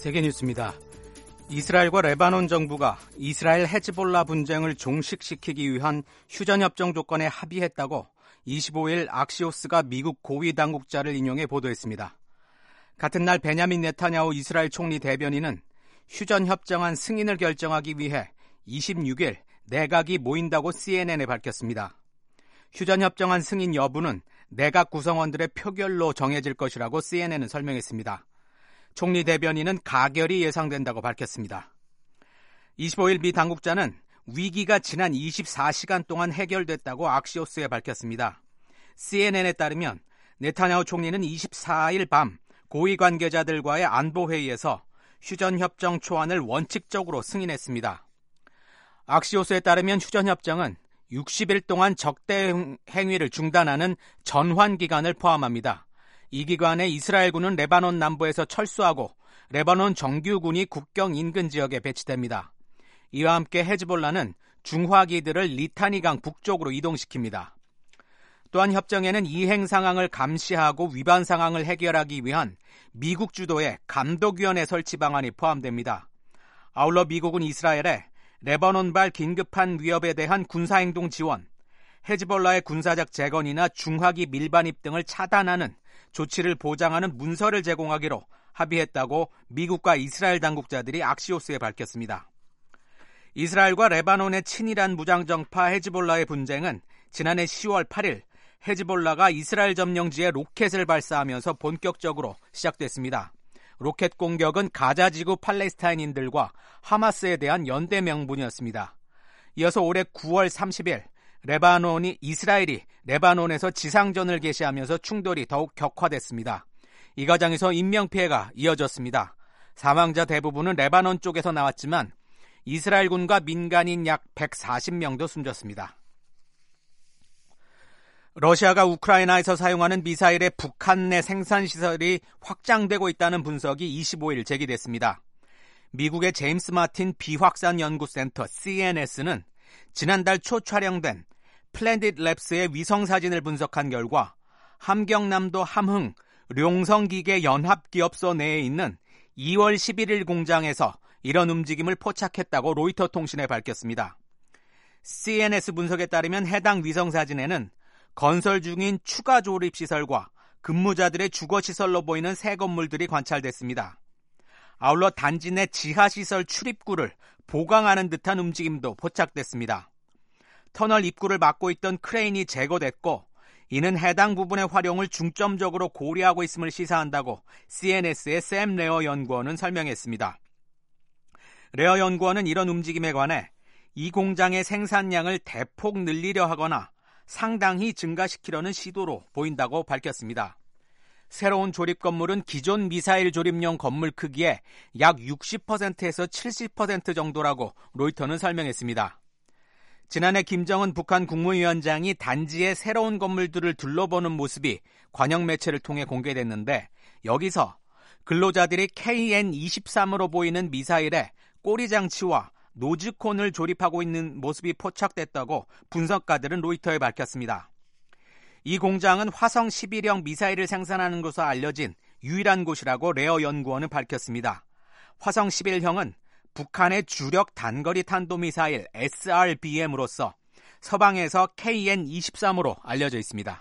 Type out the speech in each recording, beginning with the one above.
세계뉴스입니다. 이스라엘과 레바논 정부가 이스라엘 헤즈볼라 분쟁을 종식시키기 위한 휴전협정 조건에 합의했다고 25일 악시오스가 미국 고위 당국자를 인용해 보도했습니다. 같은 날 베냐민 네타냐후 이스라엘 총리 대변인은 휴전협정안 승인을 결정하기 위해 26일 내각이 모인다고 CNN에 밝혔습니다. 휴전협정안 승인 여부는 내각 구성원들의 표결로 정해질 것이라고 CNN은 설명했습니다. 총리 대변인은 가결이 예상된다고 밝혔습니다. 25일 미 당국자는 위기가 지난 24시간 동안 해결됐다고 악시오스에 밝혔습니다. CNN에 따르면 네타냐후 총리는 24일 밤 고위 관계자들과의 안보회의에서 휴전협정 초안을 원칙적으로 승인했습니다. 악시오스에 따르면 휴전협정은 60일 동안 적대 행위를 중단하는 전환 기간을 포함합니다. 이 기간에 이스라엘군은 레바논 남부에서 철수하고 레바논 정규군이 국경 인근 지역에 배치됩니다. 이와 함께 헤즈볼라는 중화기들을 리타니강 북쪽으로 이동시킵니다. 또한 협정에는 이행 상황을 감시하고 위반 상황을 해결하기 위한 미국 주도의 감독위원회 설치 방안이 포함됩니다. 아울러 미국은 이스라엘에 레바논발 긴급한 위협에 대한 군사행동 지원, 헤즈볼라의 군사적 재건이나 중화기 밀반입 등을 차단하는 조치를 보장하는 문서를 제공하기로 합의했다고 미국과 이스라엘 당국자들이 악시오스에 밝혔습니다. 이스라엘과 레바논의 친이란 무장정파 헤즈볼라의 분쟁은 지난해 10월 8일 헤즈볼라가 이스라엘 점령지에 로켓을 발사하면서 본격적으로 시작됐습니다. 로켓 공격은 가자지구 팔레스타인인들과 하마스에 대한 연대 명분이었습니다. 이어서 올해 9월 30일 이스라엘이 레바논에서 지상전을 개시하면서 충돌이 더욱 격화됐습니다. 이 과정에서 인명피해가 이어졌습니다. 사망자 대부분은 레바논 쪽에서 나왔지만 이스라엘군과 민간인 약 140명도 숨졌습니다. 러시아가 우크라이나에서 사용하는 미사일의 북한 내 생산시설이 확장되고 있다는 분석이 25일 제기됐습니다. 미국의 제임스 마틴 비확산 연구센터 CNS는 지난달 초 촬영된 플래닛 랩스의 위성사진을 분석한 결과 함경남도 함흥 룡성기계 연합기업소 내에 있는 2월 11일 공장에서 이런 움직임을 포착했다고 로이터 통신에 밝혔습니다. CNS 분석에 따르면 해당 위성사진에는 건설 중인 추가 조립시설과 근무자들의 주거시설로 보이는 새 건물들이 관찰됐습니다. 아울러 단지 내 지하시설 출입구를 보강하는 듯한 움직임도 포착됐습니다. 터널 입구를 막고 있던 크레인이 제거됐고 이는 해당 부분의 활용을 중점적으로 고려하고 있음을 시사한다고 CNS의 샘 레어 연구원은 설명했습니다. 레어 연구원은 이런 움직임에 관해 이 공장의 생산량을 대폭 늘리려 하거나 상당히 증가시키려는 시도로 보인다고 밝혔습니다. 새로운 조립 건물은 기존 미사일 조립용 건물 크기의 약 60%에서 70% 정도라고 로이터는 설명했습니다. 지난해 김정은 북한 국무위원장이 단지의 새로운 건물들을 둘러보는 모습이 관영 매체를 통해 공개됐는데 여기서 근로자들이 KN-23으로 보이는 미사일에 꼬리장치와 노즈콘을 조립하고 있는 모습이 포착됐다고 분석가들은 로이터에 밝혔습니다. 이 공장은 화성 11형 미사일을 생산하는 것으로 알려진 유일한 곳이라고 레어 연구원은 밝혔습니다. 화성 11형은 북한의 주력 단거리 탄도미사일 SRBM으로서 서방에서 KN-23으로 알려져 있습니다.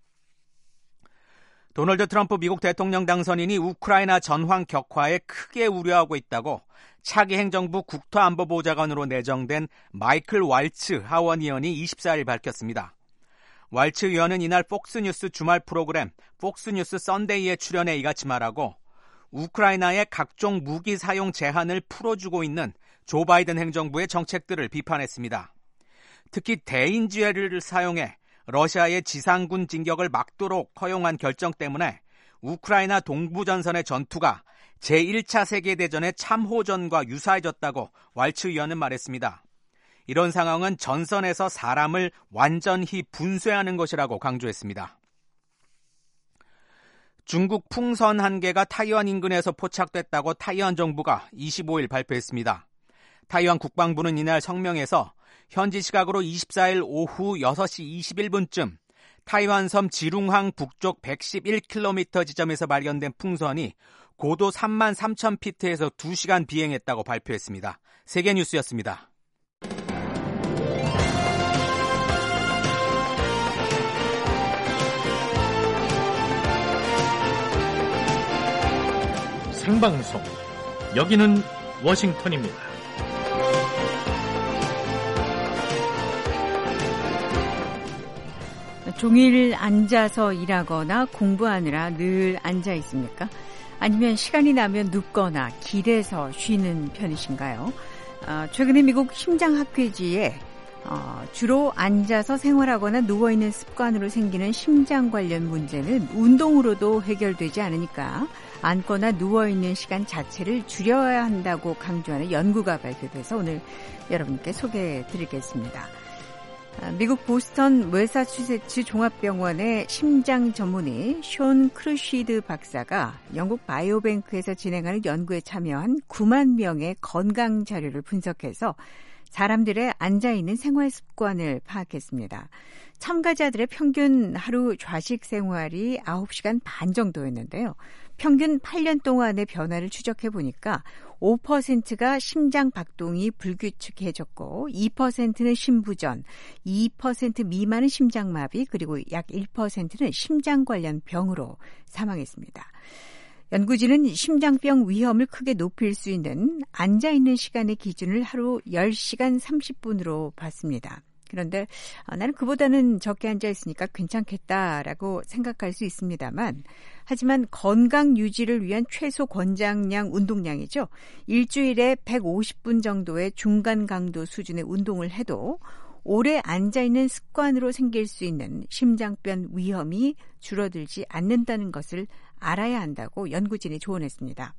도널드 트럼프 미국 대통령 당선인이 우크라이나 전황 격화에 크게 우려하고 있다고 차기 행정부 국토안보보좌관으로 내정된 마이클 왈츠 하원 의원이 24일 밝혔습니다. 왈츠 의원은 이날 폭스뉴스 주말 프로그램 폭스뉴스 선데이에 출연해 이같이 말하고 우크라이나의 각종 무기 사용 제한을 풀어주고 있는 조 바이든 행정부의 정책들을 비판했습니다. 특히 대인지혜를 사용해 러시아의 지상군 진격을 막도록 허용한 결정 때문에 우크라이나 동부전선의 전투가 제1차 세계대전의 참호전과 유사해졌다고 왈츠 의원은 말했습니다. 이런 상황은 전선에서 사람을 완전히 분쇄하는 것이라고 강조했습니다. 중국 풍선 한 개가 타이완 인근에서 포착됐다고 타이완 정부가 25일 발표했습니다. 타이완 국방부는 이날 성명에서 현지 시각으로 24일 오후 6시 21분쯤 타이완 섬 지룽항 북쪽 111km 지점에서 발견된 풍선이 고도 33,000피트에서 2시간 비행했다고 발표했습니다. 세계뉴스였습니다. 생방송, 여기는 워싱턴입니다. 종일 앉아서 일하거나 공부하느라 늘 앉아 있습니까? 아니면 시간이 나면 눕거나 길에서 쉬는 편이신가요? 최근에 미국 심장학회지에 주로 앉아서 생활하거나 누워있는 습관으로 생기는 심장 관련 문제는 운동으로도 해결되지 않으니까 앉거나 누워있는 시간 자체를 줄여야 한다고 강조하는 연구가 발표돼서 오늘 여러분께 소개해드리겠습니다. 미국 보스턴 매사추세츠 종합병원의 심장 전문의 숀 크루시드 박사가 영국 바이오뱅크에서 진행하는 연구에 참여한 9만 명의 건강 자료를 분석해서 사람들의 앉아있는 생활 습관을 파악했습니다. 참가자들의 평균 하루 좌식 생활이 9시간 반 정도였는데요. 평균 8년 동안의 변화를 추적해 보니까 5%가 심장 박동이 불규칙해졌고 2%는 심부전, 2% 미만은 심장마비, 그리고 약 1%는 심장 관련 병으로 사망했습니다. 연구진은 심장병 위험을 크게 높일 수 있는 앉아있는 시간의 기준을 하루 10시간 30분으로 봤습니다. 그런데 나는 그보다는 적게 앉아있으니까 괜찮겠다라고 생각할 수 있습니다만, 하지만 건강 유지를 위한 최소 권장량 운동량이죠. 일주일에 150분 정도의 중간 강도 수준의 운동을 해도 오래 앉아있는 습관으로 생길 수 있는 심장병 위험이 줄어들지 않는다는 것을 알아야 한다고 연구진이 조언했습니다.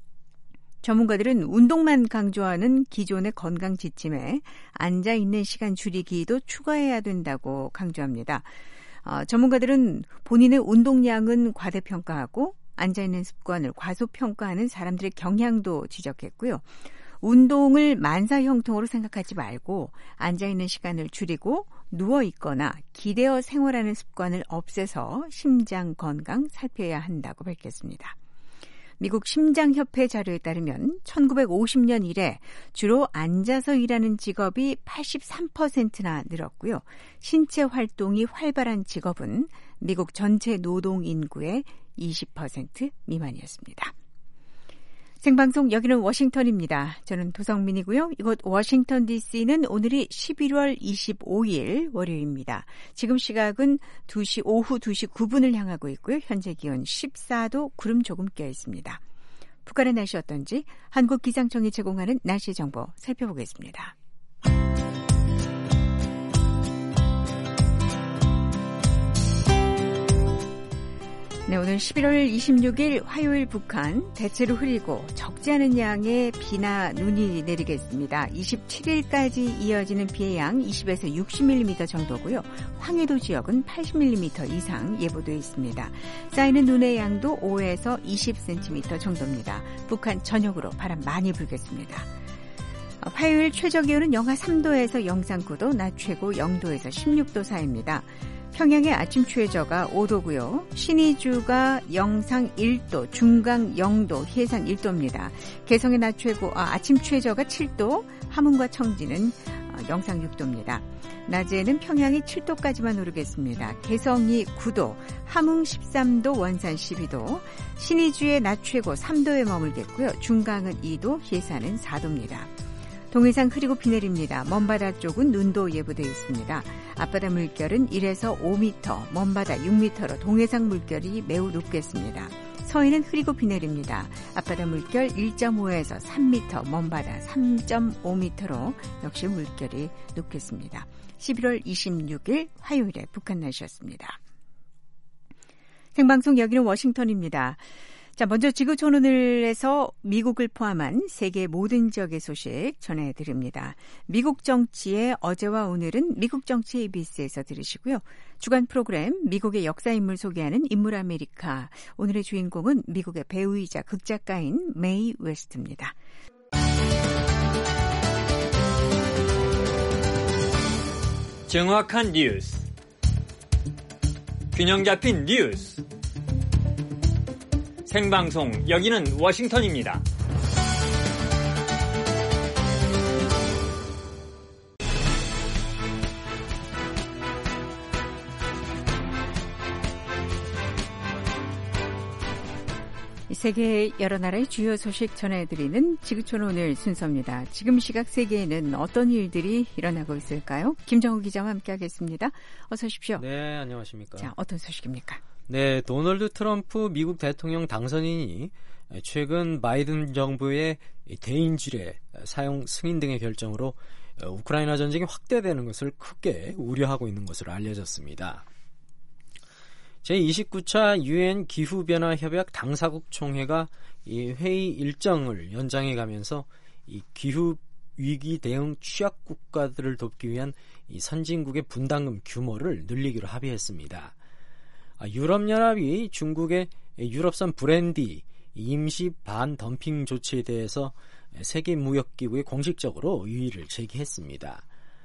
전문가들은 운동만 강조하는 기존의 건강 지침에 앉아있는 시간 줄이기도 추가해야 된다고 강조합니다. 전문가들은 본인의 운동량은 과대평가하고 앉아있는 습관을 과소평가하는 사람들의 경향도 지적했고요. 운동을 만사 형통으로 생각하지 말고 앉아있는 시간을 줄이고 누워있거나 기대어 생활하는 습관을 없애서 심장 건강 살펴야 한다고 밝혔습니다. 미국 심장협회 자료에 따르면 1950년 이래 주로 앉아서 일하는 직업이 83%나 늘었고요. 신체 활동이 활발한 직업은 미국 전체 노동 인구의 20% 미만이었습니다. 생방송 여기는 워싱턴입니다. 저는 도성민이고요. 이곳 워싱턴 DC는 오늘이 11월 25일 월요일입니다. 지금 시각은 오후 2시 9분을 향하고 있고요. 현재 기온 14도, 구름 조금 껴 있습니다. 북한의 날씨 어떤지 한국기상청이 제공하는 날씨 정보 살펴보겠습니다. 네, 오늘 11월 26일 화요일 북한 대체로 흐리고 적지 않은 양의 비나 눈이 내리겠습니다. 27일까지 이어지는 비의 양 20에서 60mm 정도고요. 황해도 지역은 80mm 이상 예보되어 있습니다. 쌓이는 눈의 양도 5에서 20cm 정도입니다. 북한 전역으로 바람 많이 불겠습니다. 화요일 최저기온은 영하 3도에서 영상 9도, 낮 최고 0도에서 16도 사이입니다. 평양의 아침 최저가 5도고요. 신의주가 영상 1도, 중강 0도, 해상 1도입니다. 개성의 낮 최고, 아침 최저가 7도, 함흥과 청진은 영상 6도입니다. 낮에는 평양이 7도까지만 오르겠습니다. 개성이 9도, 함흥 13도, 원산 12도, 신의주의 낮 최고 3도에 머물겠고요. 중강은 2도, 해산은 4도입니다. 동해상 흐리고 비 내립니다. 먼바다 쪽은 눈도 예보되어 있습니다. 앞바다 물결은 1에서 5m, 먼바다 6m로 동해상 물결이 매우 높겠습니다. 서해는 흐리고 비 내립니다. 앞바다 물결 1.5에서 3m, 먼바다 3.5m로 역시 물결이 높겠습니다. 11월 26일 화요일에 북한 날씨였습니다. 생방송 여기는 워싱턴입니다. 자, 먼저 지구촌오늘에서 미국을 포함한 세계 모든 지역의 소식 전해드립니다. 미국 정치의 어제와 오늘은 미국 정치 ABC에서 들으시고요. 주간 프로그램 미국의 역사인물 소개하는 인물 아메리카. 오늘의 주인공은 미국의 배우이자 극작가인 메이 웨스트입니다. 정확한 뉴스, 균형 잡힌 뉴스, 생방송 여기는 워싱턴입니다. 세계 여러 나라의 주요 소식 전해드리는 지구촌 오늘 순서입니다. 지금 시각 세계에는 어떤 일들이 일어나고 있을까요? 김정우 기자와 함께하겠습니다. 어서 오십시오. 네, 안녕하십니까. 자, 어떤 소식입니까? 네, 도널드 트럼프 미국 대통령 당선인이 최근 바이든 정부의 대인지뢰 사용 승인 등의 결정으로 우크라이나 전쟁이 확대되는 것을 크게 우려하고 있는 것으로 알려졌습니다. 제29차 유엔 기후변화협약 당사국 총회가 이 회의 일정을 연장해가면서 이 기후 위기 대응 취약 국가들을 돕기 위한 이 선진국의 분담금 규모를 늘리기로 합의했습니다. 유럽연합이 중국의 유럽산 브랜디 임시 반덤핑 조치에 대해서 세계무역기구에 공식적으로 이의를 제기했습니다.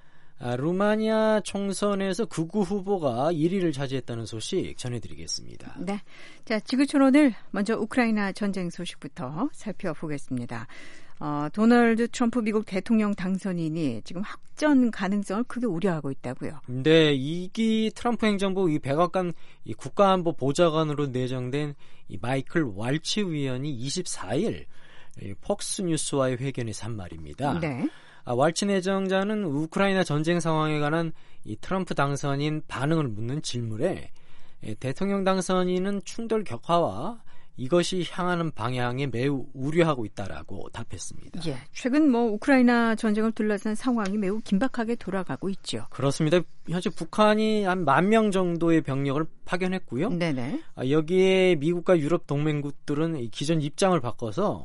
루마니아 총선에서 극우 후보가 1위를 차지했다는 소식 전해드리겠습니다. 네, 자 지구촌 오늘 먼저 우크라이나 전쟁 소식부터 살펴보겠습니다. 도널드 트럼프 미국 대통령 당선인이 지금 확전 가능성을 크게 우려하고 있다고요. 네, 2기 트럼프 행정부 이 백악관 이 국가안보 보좌관으로 내정된 이 마이클 왈츠 위원이 24일 폭스뉴스와의 회견에서 한 말입니다. 네. 왈츠 내정자는 우크라이나 전쟁 상황에 관한 이 트럼프 당선인 반응을 묻는 질문에 대통령 당선인은 충돌 격화와 이것이 향하는 방향에 매우 우려하고 있다라고 답했습니다. 예, 최근 우크라이나 전쟁을 둘러싼 상황이 매우 긴박하게 돌아가고 있죠. 그렇습니다. 현재 북한이 한 10,000명 정도의 병력을 파견했고요. 네네. 여기에 미국과 유럽 동맹국들은 기존 입장을 바꿔서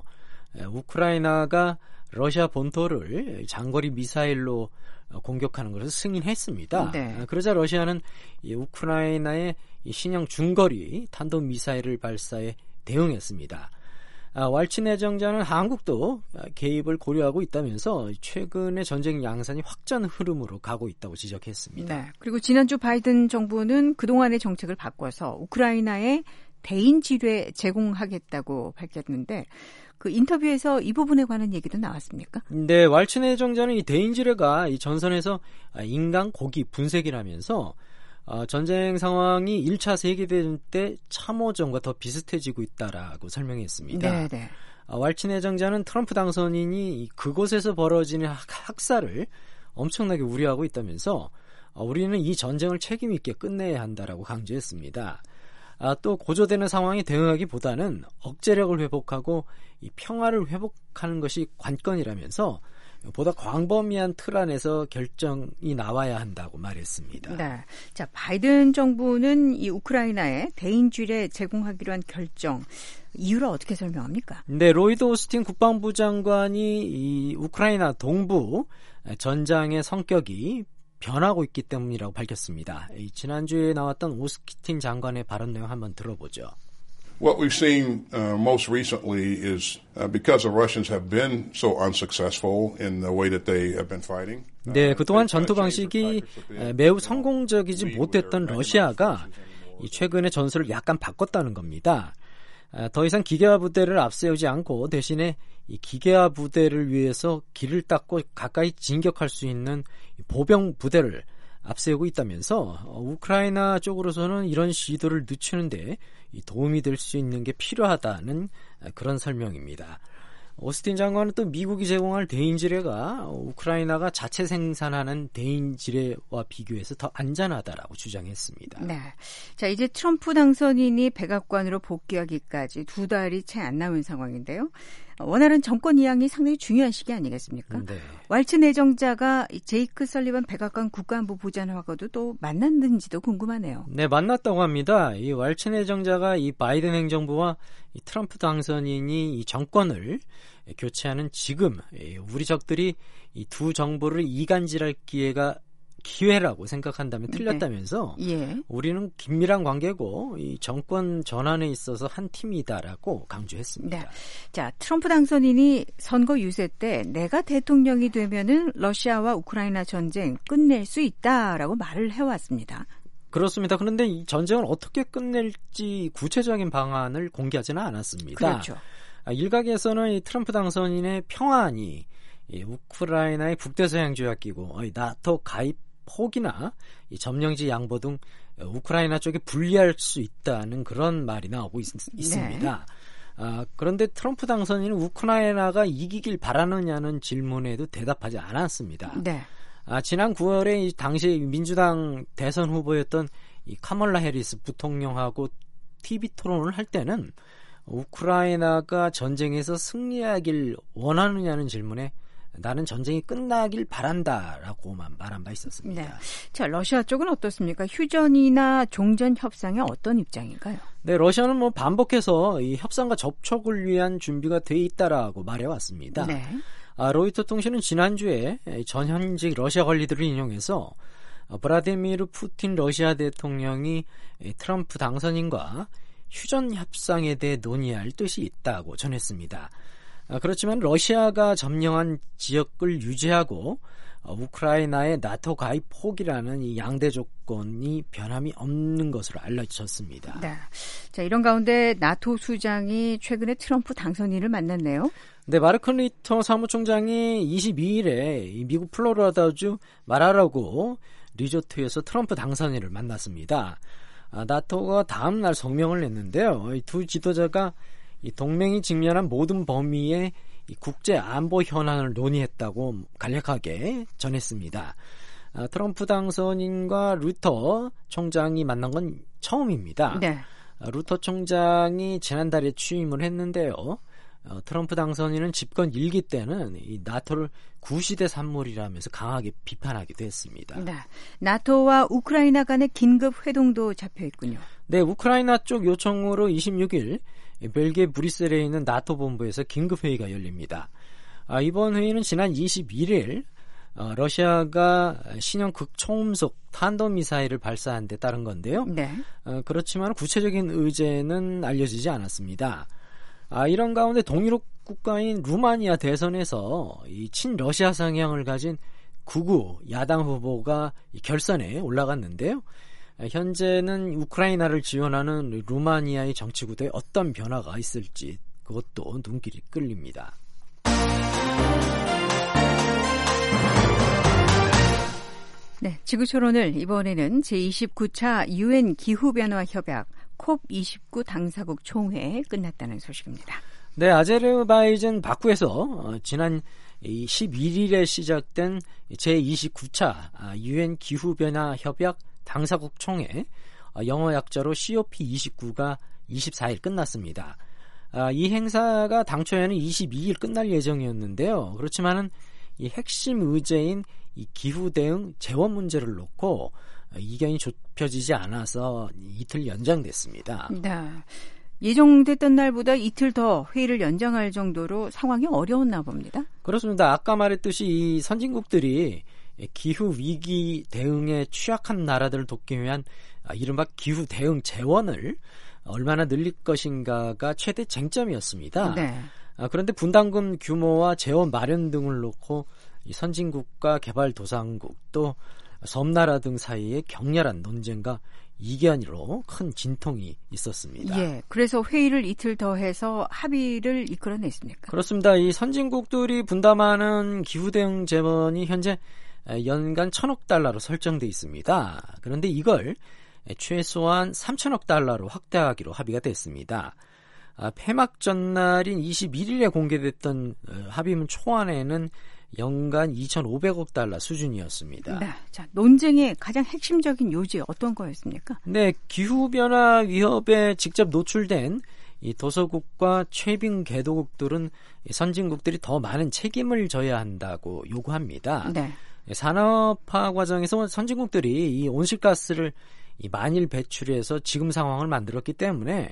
우크라이나가 러시아 본토를 장거리 미사일로 공격하는 것을 승인했습니다. 네. 그러자 러시아는 우크라이나의 신형 중거리 탄도미사일을 발사해 대응했습니다. 왈츠 내정자는 한국도 개입을 고려하고 있다면서 최근의 전쟁 양상이 확전 흐름으로 가고 있다고 지적했습니다. 네. 그리고 지난주 바이든 정부는 그동안의 정책을 바꿔서 우크라이나에 대인 지뢰 제공하겠다고 밝혔는데 그 인터뷰에서 이 부분에 관한 얘기도 나왔습니까? 네, 왈츠 내정자는 이 대인 지뢰가 이 전선에서 인간 고기 분쇄기라면서 전쟁 상황이 1차 세계대전 때 참호전과 더 비슷해지고 있다라고 설명했습니다. 네. 왈츠 내정자는 트럼프 당선인이 그곳에서 벌어지는 학살을 엄청나게 우려하고 있다면서 우리는 이 전쟁을 책임 있게 끝내야 한다라고 강조했습니다. 또 고조되는 상황에 대응하기보다는 억제력을 회복하고 이 평화를 회복하는 것이 관건이라면서 보다 광범위한 틀 안에서 결정이 나와야 한다고 말했습니다. 네. 자, 바이든 정부는 이 우크라이나에 대인지뢰 제공하기로 한 결정 이유를 어떻게 설명합니까? 네, 로이드 오스틴 국방부 장관이 이 우크라이나 동부 전장의 성격이 변하고 있기 때문이라고 밝혔습니다. 지난주에 나왔던 오스틴 장관의 발언 내용 한번 들어보죠. What we've seen most recently is because the Russians have been so unsuccessful in the way that they have been fighting. 네, 그동안 전투 방식이 매우 성공적이지 못했던 러시아가 최근에 전술을 약간 바꿨다는 겁니다. 더 이상 기계화 부대를 앞세우지 않고 대신에 이 기계화 부대를 위해서 길을 닦고 가까이 진격할 수 있는 보병 부대를 앞세우고 있다면서 우크라이나 쪽으로서는 이런 시도를 늦추는데 도움이 될 수 있는 게 필요하다는 그런 설명입니다. 오스틴 장관은 또 미국이 제공할 대인지뢰가 우크라이나가 자체 생산하는 대인지뢰와 비교해서 더 안전하다라고 주장했습니다. 네, 자 이제 트럼프 당선인이 백악관으로 복귀하기까지 2달이 채 안 남은 상황인데요. 원활한 정권 이양이 상당히 중요한 시기 아니겠습니까? 네. 왈츠 내정자가 제이크 설리번 백악관 국가안보 보좌관하고도 또 만났는지도 궁금하네요. 네, 만났다고 합니다. 이 왈츠 내정자가 이 바이든 행정부와 이 트럼프 당선인이 이 정권을 교체하는 지금 우리 적들이 이 두 정부를 이간질할 기회라고 생각한다면 틀렸다면서 예. 우리는 긴밀한 관계고 이 정권 전환에 있어서 한 팀이다라고 강조했습니다. 네. 자, 트럼프 당선인이 선거 유세 때 내가 대통령이 되면은 러시아와 우크라이나 전쟁 끝낼 수 있다라고 말을 해왔습니다. 그렇습니다. 그런데 이 전쟁을 어떻게 끝낼지 구체적인 방안을 공개하지는 않았습니다. 그렇죠. 일각에서는 이 트럼프 당선인의 평안이 이 우크라이나의 북대서양조약기구, 나토 가입 포기나 이 점령지 양보 등 우크라이나 쪽에 불리할 수 있다는 그런 말이 나오고 있습니다. 그런데 트럼프 당선인은 우크라이나가 이기길 바라느냐는 질문에도 대답하지 않았습니다. 네. 지난 9월에 당시 민주당 대선 후보였던 이 카멀라 해리스 부통령하고 TV 토론을 할 때는 우크라이나가 전쟁에서 승리하길 원하느냐는 질문에 나는 전쟁이 끝나길 바란다라고만 말한 바 있었습니다. 네. 자, 러시아 쪽은 어떻습니까? 휴전이나 종전 협상에 어떤 입장인가요? 네, 러시아는 반복해서 이 협상과 접촉을 위한 준비가 돼 있다라고 말해왔습니다. 네. 로이터 통신은 지난주에 전현직 러시아 관리들을 인용해서 브라디미르 푸틴 러시아 대통령이 트럼프 당선인과 휴전 협상에 대해 논의할 뜻이 있다고 전했습니다. 그렇지만 러시아가 점령한 지역을 유지하고 우크라이나의 나토 가입 포기라는 이 양대 조건이 변함이 없는 것으로 알려졌습니다. 네. 자, 이런 가운데 나토 수장이 최근에 트럼프 당선인을 만났네요. 네, 마르크 리터 사무총장이 22일에 미국 플로리다주 마라라고 리조트에서 트럼프 당선인을 만났습니다. 나토가 다음 날 성명을 냈는데요. 이 두 지도자가 이 동맹이 직면한 모든 범위의 이 국제 안보 현안을 논의했다고 간략하게 전했습니다. 트럼프 당선인과 루터 총장이 만난 건 처음입니다. 네. 루터 총장이 지난달에 취임을 했는데요. 트럼프 당선인은 집권 1기 때는 이 나토를 구시대 산물이라면서 강하게 비판하기도 했습니다. 네. 나토와 우크라이나 간의 긴급 회동도 잡혀 있군요. 네, 우크라이나 쪽 요청으로 26일 벨기에 브뤼셀에 있는 나토 본부에서 긴급 회의가 열립니다. 이번 회의는 지난 21일 러시아가 신형 극초음속 탄도미사일을 발사한 데 따른 건데요. 네. 그렇지만 구체적인 의제는 알려지지 않았습니다. 이런 가운데 동유럽 국가인 루마니아 대선에서 이 친러시아 성향을 가진 극우 야당 후보가 결선에 올라갔는데요. 현재는 우크라이나를 지원하는 루마니아의 정치 구도에 어떤 변화가 있을지 그것도 눈길이 끌립니다. 네, 지구촌오늘 이번에는 제29차 UN 기후변화협약 COP29 당사국 총회 끝났다는 소식입니다. 네, 아제르바이잔 바쿠에서 지난 11일에 시작된 제29차 UN 기후변화협약 당사국 총회, 영어 약자로 COP29가 24일 끝났습니다. 이 행사가 당초에는 22일 끝날 예정이었는데요. 그렇지만은 이 핵심 의제인 이 기후 대응 재원 문제를 놓고 이견이 좁혀지지 않아서 이틀 연장됐습니다. 네. 예정됐던 날보다 이틀 더 회의를 연장할 정도로 상황이 어려웠나 봅니다. 그렇습니다. 아까 말했듯이 이 선진국들이 기후 위기 대응에 취약한 나라들을 돕기 위한 이른바 기후 대응 재원을 얼마나 늘릴 것인가가 최대 쟁점이었습니다. 네. 그런데 분담금 규모와 재원 마련 등을 놓고 이 선진국과 개발도상국 또 섬나라 등 사이에 격렬한 논쟁과 이견으로 큰 진통이 있었습니다. 예, 그래서 회의를 이틀 더 해서 합의를 이끌어냈습니까? 그렇습니다. 이 선진국들이 분담하는 기후 대응 재원이 현재 연간 1,000억 달러로 설정돼 있습니다. 그런데 이걸 최소한 3,000억 달러로 확대하기로 합의가 됐습니다. 폐막 전날인 21일에 공개됐던 합의문 초안에는 연간 2,500억 달러 수준이었습니다. 네, 자, 논쟁의 가장 핵심적인 요지 어떤 거였습니까? 네, 기후변화 위협에 직접 노출된 이 도서국과 최빈 개도국들은 선진국들이 더 많은 책임을 져야 한다고 요구합니다. 네. 산업화 과정에서 선진국들이 이 온실가스를 만일 배출해서 지금 상황을 만들었기 때문에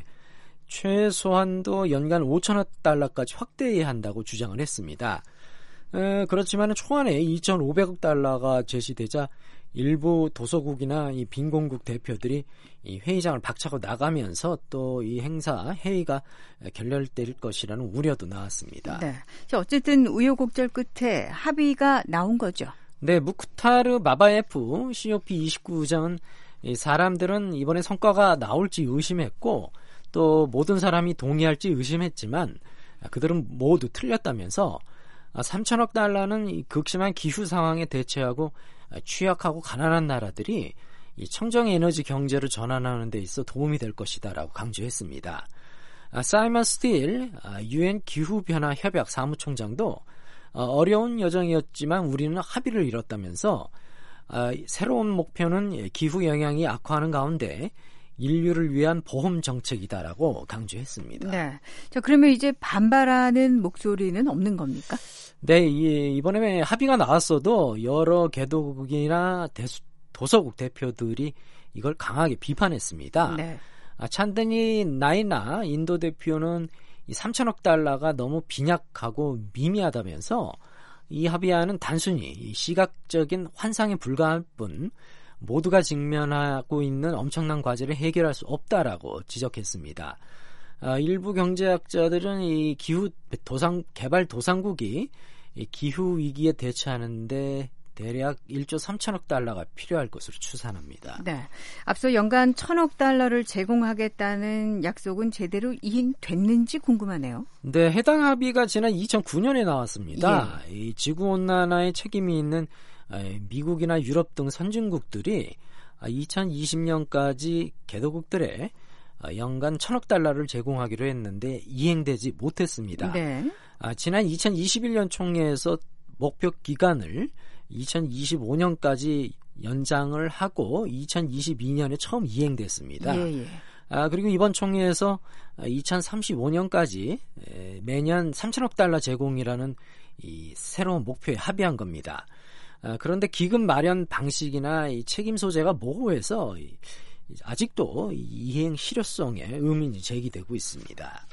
최소한도 연간 5,000억 달러까지 확대해야 한다고 주장을 했습니다. 그렇지만 초안에 2,500억 달러가 제시되자 일부 도서국이나 이 빈공국 대표들이 이 회의장을 박차고 나가면서 또 이 행사 회의가 결렬될 것이라는 우려도 나왔습니다. 네. 자, 어쨌든 우여곡절 끝에 합의가 나온 거죠. 네, 무크타르 마바예프 COP29 의장은 이 사람들은 이번에 성과가 나올지 의심했고 또 모든 사람이 동의할지 의심했지만 그들은 모두 틀렸다면서 3천억 달러는 이 극심한 기후 상황에 대처하고 취약하고 가난한 나라들이 이 청정에너지 경제로 전환하는 데 있어 도움이 될 것이다라고 강조했습니다. 사이먼 스틸 UN 기후변화 협약 사무총장도 어려운 여정이었지만 우리는 합의를 이뤘다면서 새로운 목표는 기후 영향이 악화하는 가운데 인류를 위한 보험 정책이다라고 강조했습니다. 네. 자, 그러면 이제 반발하는 목소리는 없는 겁니까? 네, 이번에 합의가 나왔어도 여러 개도국이나 도서국 대표들이 이걸 강하게 비판했습니다. 네. 찬드니 나이나 인도 대표는 이 3천억 달러가 너무 빈약하고 미미하다면서 이 합의안은 단순히 시각적인 환상에 불과할 뿐 모두가 직면하고 있는 엄청난 과제를 해결할 수 없다라고 지적했습니다. 일부 경제학자들은 이 개발 도상국이 이 기후 위기에 대처하는데 대략 1조 3천억 달러가 필요할 것으로 추산합니다. 네, 앞서 연간 1,000억 달러를 제공하겠다는 약속은 제대로 이행됐는지 궁금하네요. 네, 해당 합의가 지난 2009년에 나왔습니다. 예. 이 지구온난화에 책임이 있는 미국이나 유럽 등 선진국들이 2020년까지 개도국들에 연간 1,000억 달러를 제공하기로 했는데 이행되지 못했습니다. 네. 지난 2021년 총회에서 목표 기간을 2025년까지 연장을 하고 2022년에 처음 이행됐습니다. 예, 예. 그리고 이번 총회에서 2035년까지 매년 3천억 달러 제공이라는 이 새로운 목표에 합의한 겁니다. 그런데 기금 마련 방식이나 이 책임 소재가 모호해서 아직도 이행 실효성에 의문이 제기되고 있습니다.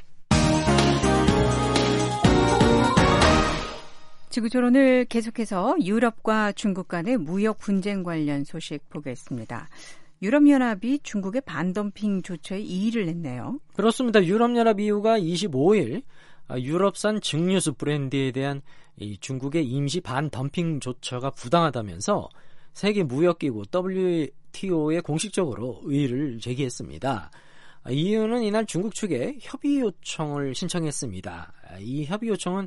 지구촌을 계속해서 유럽과 중국 간의 무역 분쟁 관련 소식 보겠습니다. 유럽연합이 중국의 반덤핑 조처에 이의를 냈네요. 그렇습니다. 유럽연합 EU가 25일 유럽산 증류수 브랜드에 대한 이 중국의 임시 반덤핑 조처가 부당하다면서 세계무역기구 WTO에 공식적으로 의의를 제기했습니다. EU는 이날 중국 측에 협의 요청을 신청했습니다. 이 협의 요청은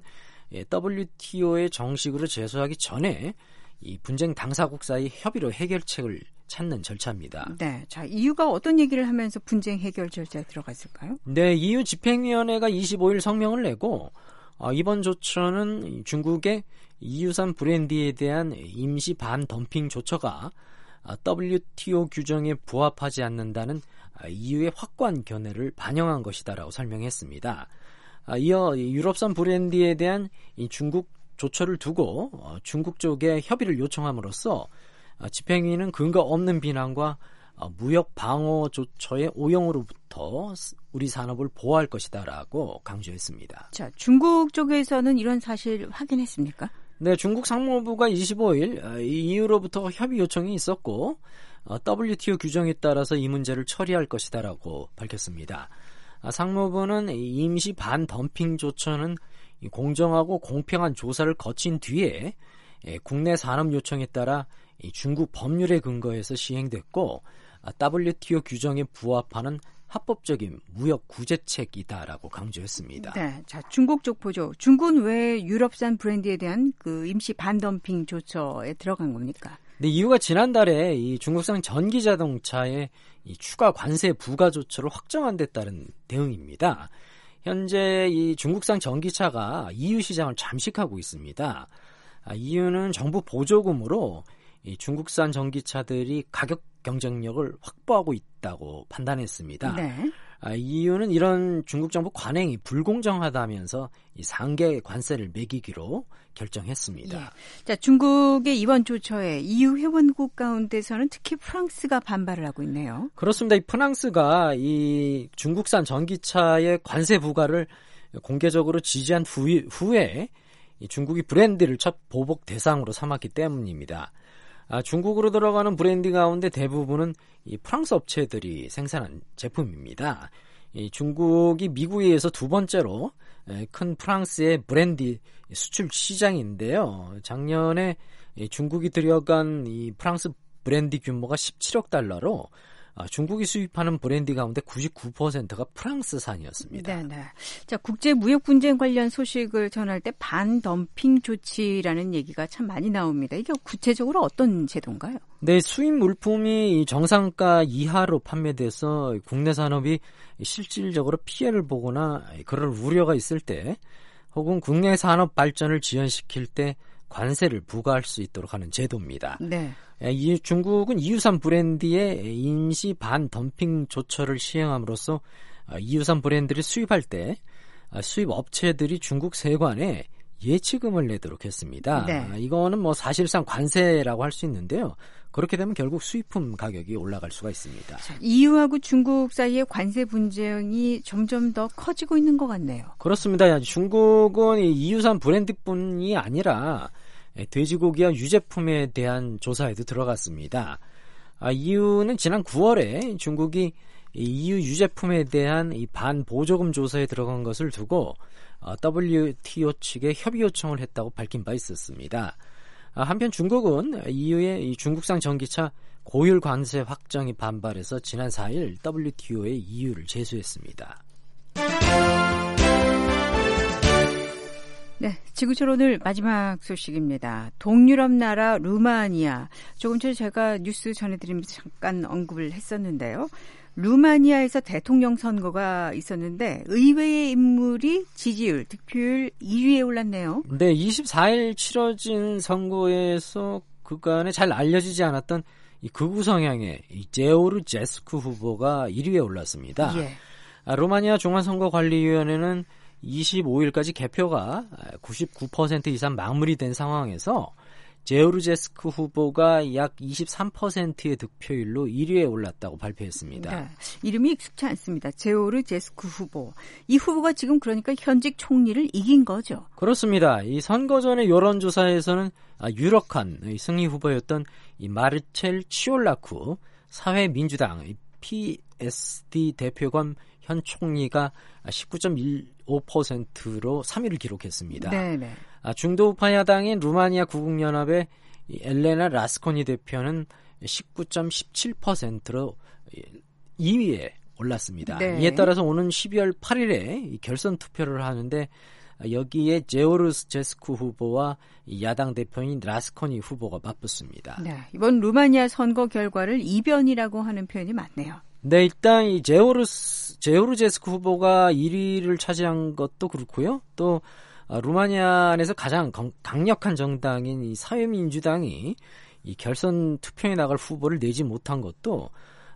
WTO에 정식으로 제소하기 전에 이 분쟁 당사국 사이 협의로 해결책을 찾는 절차입니다. 네, 자 EU가 어떤 얘기를 하면서 분쟁 해결 절차에 들어갔을까요? 네, EU 집행위원회가 25일 성명을 내고 이번 조처는 중국의 EU산 브랜디에 대한 임시 반덤핑 조처가 WTO 규정에 부합하지 않는다는 EU의 확고한 견해를 반영한 것이다라고 설명했습니다. 이어 유럽산 브랜디에 대한 이 중국 조처를 두고 중국 쪽에 협의를 요청함으로써 집행위는 근거 없는 비난과 무역 방어 조처의 오용으로부터 우리 산업을 보호할 것이다라고 강조했습니다. 자, 중국 쪽에서는 이런 사실 확인했습니까? 네, 중국 상무부가 25일 EU로부터 협의 요청이 있었고 WTO 규정에 따라서 이 문제를 처리할 것이다라고 밝혔습니다. 상무부는 임시 반덤핑 조처는 공정하고 공평한 조사를 거친 뒤에 국내 산업 요청에 따라 중국 법률에 근거해서 시행됐고 WTO 규정에 부합하는 합법적인 무역 구제책이다라고 강조했습니다. 네, 자 중국 쪽 보죠. 중국은 왜 유럽산 브랜드에 대한 그 임시 반덤핑 조처에 들어간 겁니까? 네, 이유가 지난달에 이 중국산 전기 자동차의 이 추가 관세 부과 조처를 확정한 데 따른 대응입니다. 현재 이 중국산 전기차가 EU 시장을 잠식하고 있습니다. EU는 정부 보조금으로 이 중국산 전기차들이 가격 경쟁력을 확보하고 있다고 판단했습니다. 네. EU는 이런 중국 정부 관행이 불공정하다면서 이 상계 관세를 매기기로 결정했습니다. 예. 자, 중국의 이번 조처에 EU 회원국 가운데서는 특히 프랑스가 반발을 하고 있네요. 그렇습니다. 이 프랑스가 이 중국산 전기차의 관세 부과를 공개적으로 지지한 후에 이 중국이 브랜드를 첫 보복 대상으로 삼았기 때문입니다. 중국으로 들어가는 브랜드 가운데 대부분은 이 프랑스 업체들이 생산한 제품입니다. 이 중국이 미국에 이어서 두 번째로 큰 프랑스의 브랜드 수출 시장인데요. 작년에 중국이 들여간 이 프랑스 브랜디 규모가 17억 달러로 중국이 수입하는 브랜디 가운데 99%가 프랑스산이었습니다. 네. 자, 국제 무역 분쟁 관련 소식을 전할 때 반덤핑 조치라는 얘기가 참 많이 나옵니다. 이게 구체적으로 어떤 제도인가요? 네, 수입 물품이 정상가 이하로 판매돼서 국내 산업이 실질적으로 피해를 보거나 그럴 우려가 있을 때 혹은 국내 산업 발전을 지연시킬 때 관세를 부과할 수 있도록 하는 제도입니다. 네. 이 중국은 EU산 브랜드의 임시 반덤핑 조처를 시행함으로써 EU산 브랜드를 수입할 때 수입 업체들이 중국 세관에 예치금을 내도록 했습니다. 네. 이거는 뭐 사실상 관세라고 할 수 있는데요. 그렇게 되면 결국 수입품 가격이 올라갈 수가 있습니다. EU하고 중국 사이의 관세 분쟁이 점점 더 커지고 있는 것 같네요. 그렇습니다. 중국은 EU산 브랜드뿐이 아니라 돼지고기와 유제품에 대한 조사에도 들어갔습니다. EU는 지난 9월에 중국이 EU 유제품에 대한 이 반보조금 조사에 들어간 것을 두고 WTO 측에 협의 요청을 했다고 밝힌 바 있었습니다. 한편 중국은 EU의 이 중국산 전기차 고율 관세 확정에 반발해서 지난 4일 WTO에 EU를 제소했습니다. 네, 지구촌 오늘 마지막 소식입니다. 동유럽 나라 루마니아. 조금 전에 제가 뉴스 전해드리면서 잠깐 언급을 했었는데요. 루마니아에서 대통령 선거가 있었는데 의외의 인물이 지지율, 득표율 1위에 올랐네요. 네, 24일 치러진 선거에서 그간에 잘 알려지지 않았던 이 극우 성향의 이 제오르제스쿠 후보가 1위에 올랐습니다. 예. 루마니아 중앙선거관리위원회는 25일까지 개표가 99% 이상 마무리된 상황에서 제오르제스쿠 후보가 약 23%의 득표율로 1위에 올랐다고 발표했습니다. 네, 이름이 익숙치 않습니다. 제오르제스쿠 후보. 이 후보가 지금 그러니까 현직 총리를 이긴 거죠. 그렇습니다. 이 선거 전의 여론조사에서는 유력한 승리 후보였던 이 마르첼 치올라쿠 사회민주당 PSD 대표권 현 총리가 19.15%로 3위를 기록했습니다. 네네. 중도우파 야당인 루마니아 구국연합의 엘레나 라스코니 대표는 19.17%로 2위에 올랐습니다. 네. 이에 따라서 오는 12월 8일에 결선 투표를 하는데 여기에 제오르제스쿠 후보와 야당 대표인 라스코니 후보가 맞붙습니다. 네, 이번 루마니아 선거 결과를 이변이라고 하는 표현이 맞네요. 네, 일단 이 제오르제스쿠 후보가 1위를 차지한 것도 그렇고요. 또 루마니아 안에서 가장 강력한 정당인 이 사회민주당이 이 결선 투표에 나갈 후보를 내지 못한 것도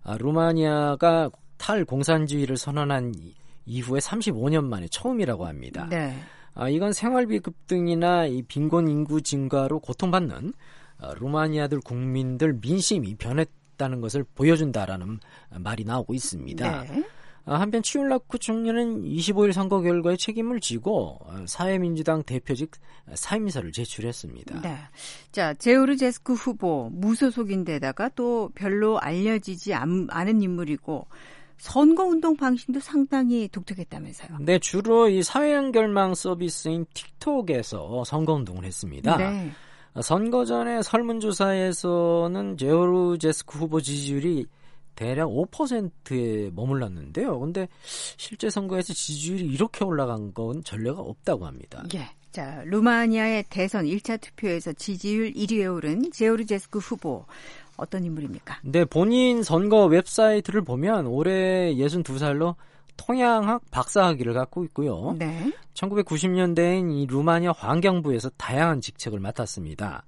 루마니아가 탈공산주의를 선언한 이후에 35년 만에 처음이라고 합니다. 네. 이건 생활비 급등이나 이 빈곤 인구 증가로 고통받는 루마니아들 국민들 민심이 변했다는 것을 보여준다라는 말이 나오고 있습니다. 네. 한편 치올라쿠 총리는 25일 선거 결과에 책임을 지고 사회민주당 대표직 사임서를 제출했습니다. 네. 자, 제오르제스쿠 후보 무소속인데다가 또 별로 알려지지 않은 인물이고 선거운동 방식도 상당히 독특했다면서요. 네, 주로 이 사회연결망 서비스인 틱톡에서 선거운동을 했습니다. 네. 선거 전에 설문조사에서는 제오르제스쿠 후보 지지율이 대략 5%에 머물렀는데요. 그런데 실제 선거에서 지지율이 이렇게 올라간 건 전례가 없다고 합니다. 예. 자, 루마니아의 대선 1차 투표에서 지지율 1위에 오른 제오르제스쿠 후보 어떤 인물입니까? 네, 본인 선거 웹사이트를 보면 올해 62살로 통양학 박사학위를 갖고 있고요. 네. 1990년대엔 이 루마니아 환경부에서 다양한 직책을 맡았습니다.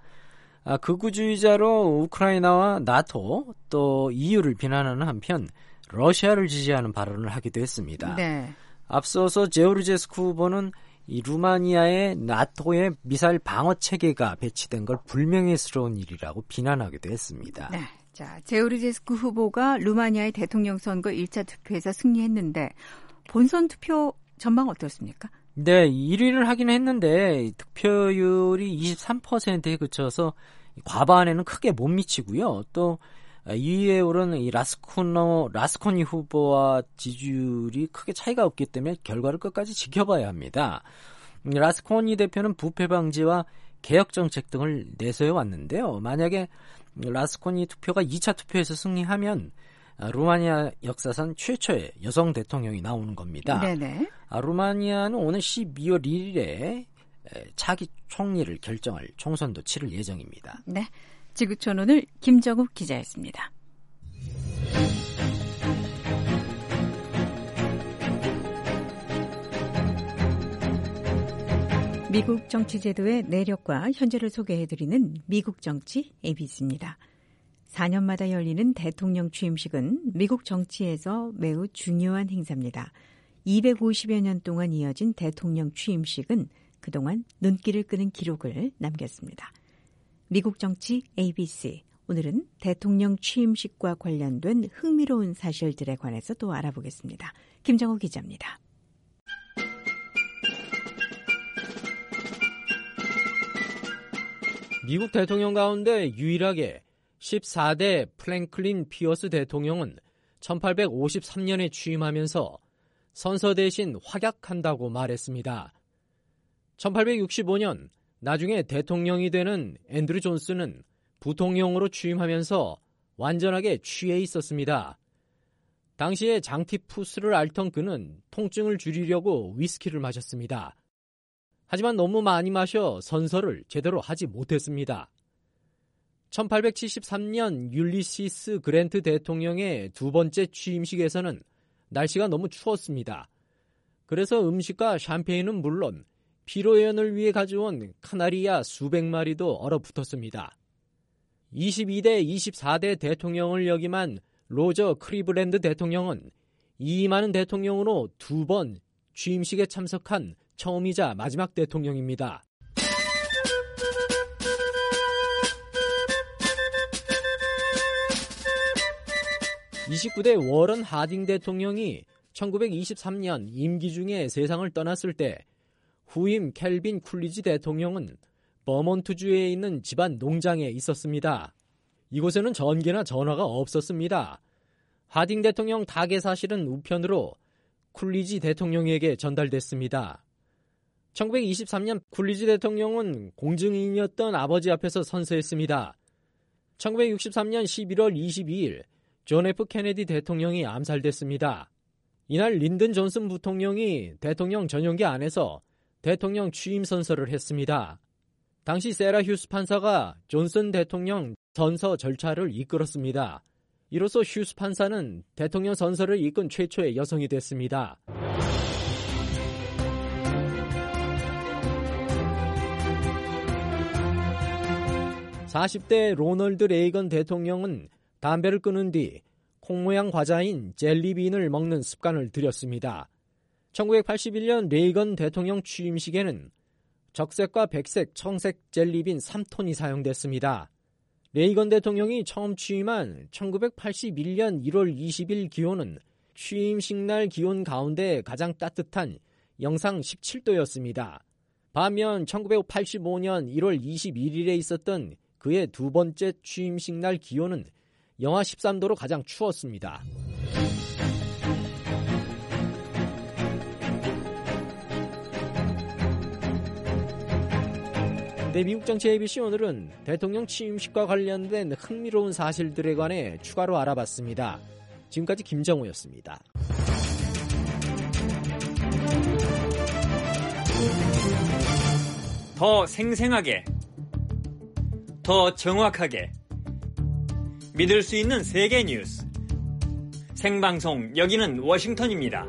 극우주의자로 우크라이나와 나토 또 EU를 비난하는 한편 러시아를 지지하는 발언을 하기도 했습니다. 네. 앞서서 제오르제스쿠 후보는 이 루마니아의 나토의 미사일 방어 체계가 배치된 걸 불명예스러운 일이라고 비난하기도 했습니다. 네. 자, 제오르제스쿠 후보가 루마니아의 대통령 선거 1차 투표에서 승리했는데 본선 투표 전망 어떻습니까? 네, 1위를 하긴 했는데 득표율이 23%에 그쳐서 과반에는 크게 못 미치고요. 또 2위에 오른 이 라스코니 후보와 지지율이 크게 차이가 없기 때문에 결과를 끝까지 지켜봐야 합니다. 라스코니 대표는 부패 방지와 개혁 정책 등을 내세워 왔는데요. 만약에 라스코니 투표가 2차 투표에서 승리하면 루마니아 역사상 최초의 여성 대통령이 나오는 겁니다. 네네. 루마니아는 오는 12월 1일에 차기 총리를 결정할 총선도 치를 예정입니다. 네, 지구촌 오늘 김정욱 기자였습니다. 미국 정치제도의 내력과 현재를 소개해드리는 미국 정치 ABC입니다. 4년마다 열리는 대통령 취임식은 미국 정치에서 매우 중요한 행사입니다. 250여 년 동안 이어진 대통령 취임식은 그동안 눈길을 끄는 기록을 남겼습니다. 미국 정치 ABC, 오늘은 대통령 취임식과 관련된 흥미로운 사실들에 관해서 또 알아보겠습니다. 김정호 기자입니다. 미국 대통령 가운데 유일하게 14대 프랭클린 피어스 대통령은 1853년에 취임하면서 선서 대신 확약한다고 말했습니다. 1865년 나중에 대통령이 되는 앤드류 존슨은 부통령으로 취임하면서 완전하게 취해 있었습니다. 당시에 장티푸스를 앓던 그는 통증을 줄이려고 위스키를 마셨습니다. 하지만 너무 많이 마셔 선서를 제대로 하지 못했습니다. 1873년 율리시스 그랜트 대통령의 두 번째 취임식에서는 날씨가 너무 추웠습니다. 그래서 음식과 샴페인은 물론 피로연을 위해 가져온 카나리아 수백 마리도 얼어붙었습니다. 22대, 24대 대통령을 역임한 로저 크리블랜드 대통령은 이 많은 대통령으로 두 번 취임식에 참석한 처음이자 마지막 대통령입니다. 29대 워런 하딩 대통령이 1923년 임기 중에 세상을 떠났을 때 후임 켈빈 쿨리지 대통령은 버몬트주에 있는 집안 농장에 있었습니다. 이곳에는 전기나 전화가 없었습니다. 하딩 대통령 닭의 사실은 우편으로 쿨리지 대통령에게 전달됐습니다. 1923년 쿨리지 대통령은 공증인이었던 아버지 앞에서 선서했습니다. 1963년 11월 22일 존 F 케네디 대통령이 암살됐습니다. 이날 린든 존슨 부통령이 대통령 전용기 안에서 대통령 취임 선서를 했습니다. 당시 세라 휴스 판사가 존슨 대통령 선서 절차를 이끌었습니다. 이로써 휴스 판사는 대통령 선서를 이끈 최초의 여성이 됐습니다. (40대) 로널드 레이건 대통령은 담배를 끊은 뒤 콩 모양 과자인 젤리빈을 먹는 습관을 들였습니다. 1981년 레이건 대통령 취임식에는 적색과 백색, 청색 젤리빈 3톤이 사용됐습니다. 레이건 대통령이 처음 취임한 1981년 1월 20일 기온은 취임식 날 기온 가운데 가장 따뜻한 영상 17도였습니다. 반면 1985년 1월 21일에 있었던 그의 두 번째 취임식 날 기온은 영하 13도로 가장 추웠습니다. 네, 미국 정치 ABC 오늘은 대통령 취임식과 관련된 흥미로운 사실들에 관해 추가로 알아봤습니다. 지금까지 김정우였습니다. 더 생생하게, 더 정확하게 믿을 수 있는 세계 뉴스. 생방송 여기는 워싱턴입니다.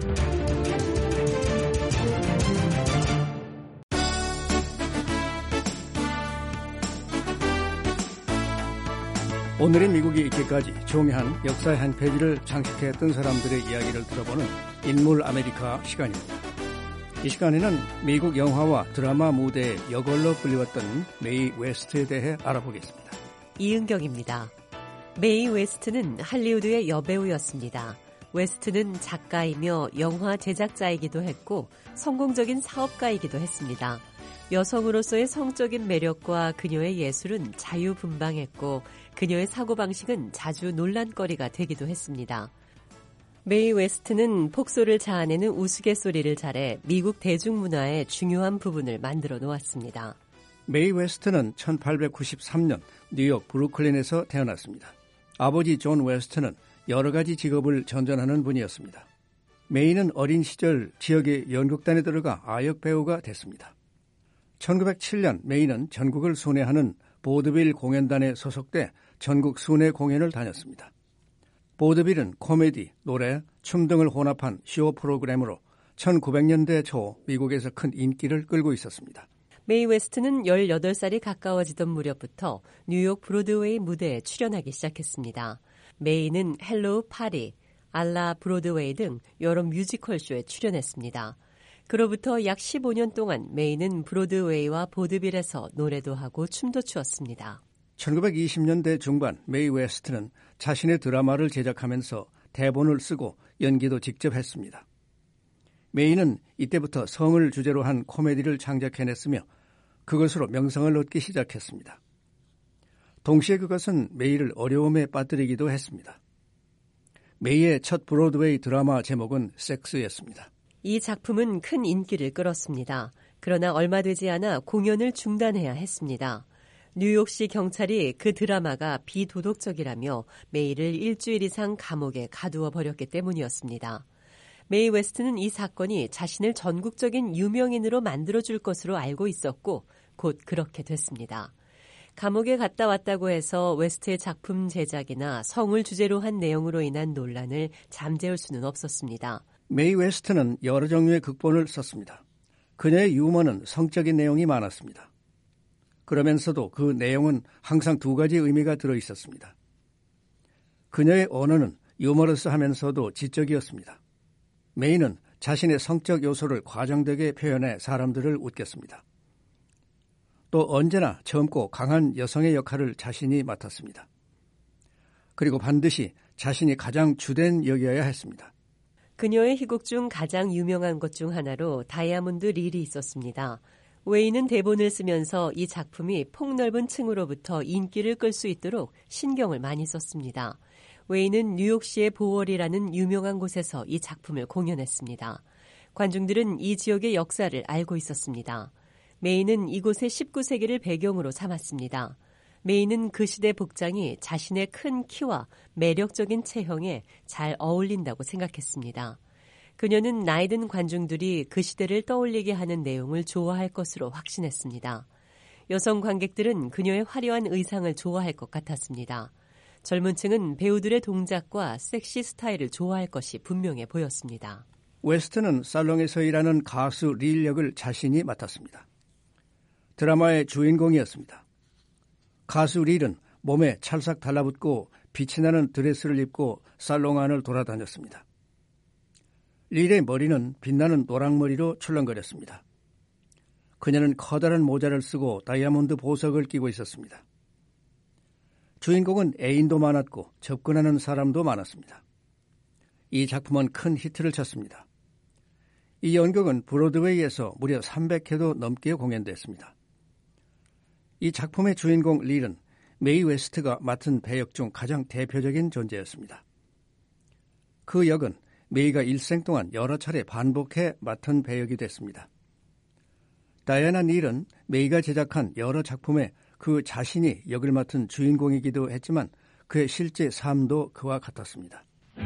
오늘의 미국이 있기까지 중요한 역사의 한 페이지를 장식했던 사람들의 이야기를 들어보는 인물 아메리카 시간입니다. 이 시간에는 미국 영화와 드라마 무대의 여걸로 불리웠던 메이 웨스트에 대해 알아보겠습니다. 이은경입니다. 메이 웨스트는 할리우드의 여배우였습니다. 웨스트는 작가이며 영화 제작자이기도 했고 성공적인 사업가이기도 했습니다. 여성으로서의 성적인 매력과 그녀의 예술은 자유분방했고 그녀의 사고방식은 자주 논란거리가 되기도 했습니다. 메이 웨스트는 폭소를 자아내는 우스갯소리를 잘해 미국 대중문화의 중요한 부분을 만들어 놓았습니다. 메이 웨스트는 1893년 뉴욕 브루클린에서 태어났습니다. 아버지 존 웨스트는 여러 가지 직업을 전전하는 분이었습니다. 메이는 어린 시절 지역의 연극단에 들어가 아역 배우가 됐습니다. 1907년 메이는 전국을 순회하는 보드빌 공연단에 소속돼 전국 순회 공연을 다녔습니다. 보드빌은 코미디, 노래, 춤 등을 혼합한 쇼 프로그램으로 1900년대 초 미국에서 큰 인기를 끌고 있었습니다. 메이 웨스트는 18살이 가까워지던 무렵부터 뉴욕 브로드웨이 무대에 출연하기 시작했습니다. 메이는 헬로우 파리, 알라 브로드웨이 등 여러 뮤지컬 쇼에 출연했습니다. 그로부터 약 15년 동안 메이는 브로드웨이와 보드빌에서 노래도 하고 춤도 추었습니다. 1920년대 중반 메이 웨스트는 자신의 드라마를 제작하면서 대본을 쓰고 연기도 직접 했습니다. 메이는 이때부터 성을 주제로 한 코미디를 창작해냈으며 그것으로 명성을 얻기 시작했습니다. 동시에 그것은 메이를 어려움에 빠뜨리기도 했습니다. 메이의 첫 브로드웨이 드라마 제목은 섹스였습니다. 이 작품은 큰 인기를 끌었습니다. 그러나 얼마 되지 않아 공연을 중단해야 했습니다. 뉴욕시 경찰이 그 드라마가 비도덕적이라며 메이를 일주일 이상 감옥에 가두어 버렸기 때문이었습니다. 메이 웨스트는 이 사건이 자신을 전국적인 유명인으로 만들어줄 것으로 알고 있었고 곧 그렇게 됐습니다. 감옥에 갔다 왔다고 해서 웨스트의 작품 제작이나 성을 주제로 한 내용으로 인한 논란을 잠재울 수는 없었습니다. 메이 웨스트는 여러 종류의 극본을 썼습니다. 그녀의 유머는 성적인 내용이 많았습니다. 그러면서도 그 내용은 항상 두 가지 의미가 들어있었습니다. 그녀의 언어는 유머러스하면서도 지적이었습니다. 메이는 자신의 성적 요소를 과장되게 표현해 사람들을 웃겼습니다. 또 언제나 젊고 강한 여성의 역할을 자신이 맡았습니다. 그리고 반드시 자신이 가장 주된 역이어야 했습니다. 그녀의 희곡 중 가장 유명한 것 중 하나로 다이아몬드 릴이 있었습니다. 웨이는 대본을 쓰면서 이 작품이 폭넓은 층으로부터 인기를 끌 수 있도록 신경을 많이 썼습니다. 웨이는 뉴욕시의 보월이라는 유명한 곳에서 이 작품을 공연했습니다. 관중들은 이 지역의 역사를 알고 있었습니다. 메이는 이곳의 19세기를 배경으로 삼았습니다. 메이는 그 시대 복장이 자신의 큰 키와 매력적인 체형에 잘 어울린다고 생각했습니다. 그녀는 나이 든 관중들이 그 시대를 떠올리게 하는 내용을 좋아할 것으로 확신했습니다. 여성 관객들은 그녀의 화려한 의상을 좋아할 것 같았습니다. 젊은 층은 배우들의 동작과 섹시 스타일을 좋아할 것이 분명해 보였습니다. 웨스트는 살롱에서 일하는 가수 릴 역을 자신이 맡았습니다. 드라마의 주인공이었습니다. 가수 릴은 몸에 찰싹 달라붙고 빛이 나는 드레스를 입고 살롱 안을 돌아다녔습니다. 릴의 머리는 빛나는 노랑머리로 출렁거렸습니다. 그녀는 커다란 모자를 쓰고 다이아몬드 보석을 끼고 있었습니다. 주인공은 애인도 많았고 접근하는 사람도 많았습니다. 이 작품은 큰 히트를 쳤습니다. 이 연극은 브로드웨이에서 무려 300회도 넘게 공연됐습니다. 이 작품의 주인공 릴은 메이 웨스트가 맡은 배역 중 가장 대표적인 존재였습니다. 그 역은 메이가 일생 동안 여러 차례 반복해 맡은 배역이 됐습니다. 다이애나 닐은 메이가 제작한 여러 작품에 그 자신이 역을 맡은 주인공이기도 했지만 그의 실제 삶도 그와 같았습니다.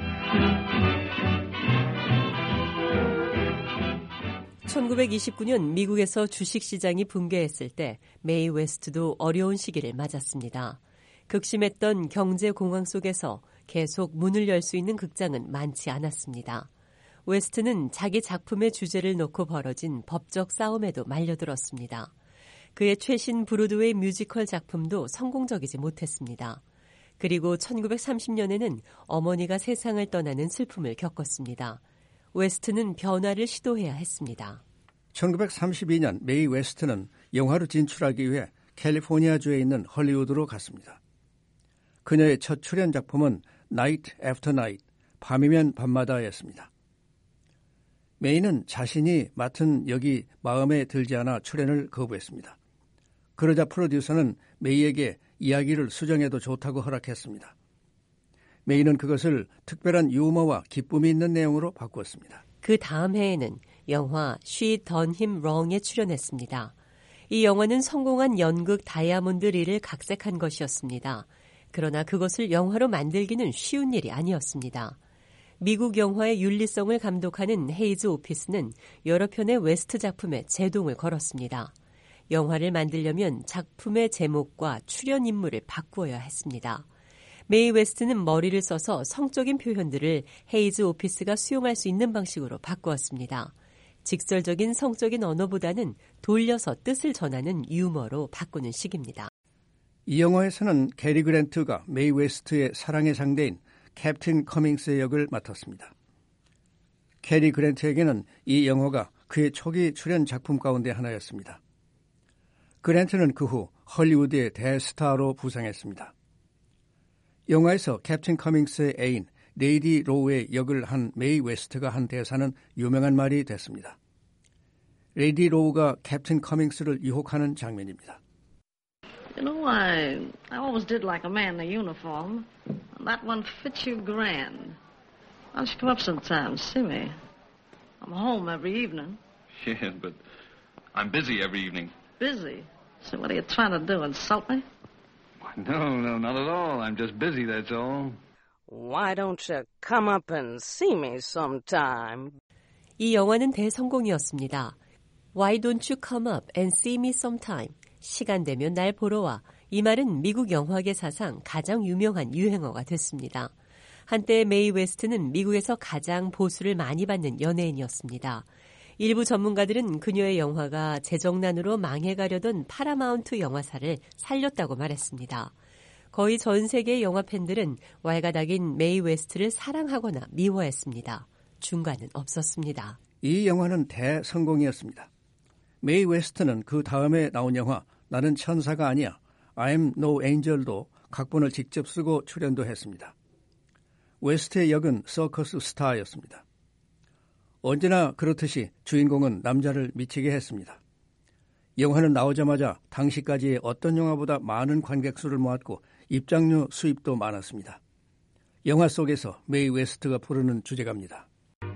(1929년) 미국에서 주식시장이 붕괴했을 때 메이 웨스트도 어려운 시기를 맞았습니다. 극심했던 경제공황 속에서 계속 문을 열 수 있는 극장은 많지 않았습니다. 웨스트는 자기 작품의 주제를 놓고 벌어진 법적 싸움에도 말려들었습니다. 그의 최신 브로드웨이 뮤지컬 작품도 성공적이지 못했습니다. 그리고 1930년에는 어머니가 세상을 떠나는 슬픔을 겪었습니다. 웨스트는 변화를 시도해야 했습니다. 1932년 메이 웨스트는 영화로 진출하기 위해 캘리포니아주에 있는 헐리우드로 갔습니다. 그녀의 첫 출연 작품은 Night After Night, 밤이면 밤마다였습니다. 메이는 자신이 맡은 역이 마음에 들지 않아 출연을 거부했습니다. 그러자 프로듀서는 메이에게 이야기를 수정해도 좋다고 허락했습니다. 메이는 그것을 특별한 유머와 기쁨이 있는 내용으로 바꾸었습니다. 그 다음 해에는 영화 She Done Him Wrong에 출연했습니다. 이 영화는 성공한 연극 다이아몬드 리를 각색한 것이었습니다. 그러나 그것을 영화로 만들기는 쉬운 일이 아니었습니다. 미국 영화의 윤리성을 감독하는 헤이즈 오피스는 여러 편의 웨스트 작품에 제동을 걸었습니다. 영화를 만들려면 작품의 제목과 출연 인물을 바꾸어야 했습니다. 메이 웨스트는 머리를 써서 성적인 표현들을 헤이즈 오피스가 수용할 수 있는 방식으로 바꾸었습니다. 직설적인 성적인 언어보다는 돌려서 뜻을 전하는 유머로 바꾸는 식입니다. 이 영화에서는 게리 그랜트가 메이 웨스트의 사랑의 상대인 캡틴 커밍스의 역을 맡았습니다. 게리 그랜트에게는 이 영화가 그의 초기 출연 작품 가운데 하나였습니다. 그랜트는 그 후 헐리우드의 대스타로 부상했습니다. 영화에서 캡틴 커밍스의 애인 레이디 로우의 역을 한 메이 웨스트가 한 대사는 유명한 말이 됐습니다. 레이디 로우가 캡틴 커밍스를 유혹하는 장면입니다. You know, I always did like a man in a uniform. That one fits you grand. Why don't you come up sometime and see me? I'm home every evening. Yeah, but I'm busy every evening. Busy? So what are you trying to do, insult me? No, not at all. I'm just busy, that's all. Why don't you come up and see me sometime? 이 영화는 대성공이었습니다. Why don't you come up and see me sometime? 시간 되면 날 보러 와. 이 말은 미국 영화계 사상 가장 유명한 유행어가 됐습니다. 한때 메이 웨스트는 미국에서 가장 보수를 많이 받는 연예인이었습니다. 일부 전문가들은 그녀의 영화가 재정난으로 망해가려던 파라마운트 영화사를 살렸다고 말했습니다. 거의 전 세계의 영화 팬들은 왈가닥인 메이 웨스트를 사랑하거나 미워했습니다. 중간은 없었습니다. 이 영화는 대성공이었습니다. 메이 웨스트는 그 다음에 나온 영화 나는 천사가 아니야, I'm no angel도 각본을 직접 쓰고 출연도 했습니다. 웨스트의 역은 서커스 스타였습니다. 언제나 그렇듯이 주인공은 남자를 미치게 했습니다. 영화는 나오자마자 당시까지의 어떤 영화보다 많은 관객 수를 모았고 입장료 수입도 많았습니다. 영화 속에서 메이 웨스트가 부르는 주제가입니다.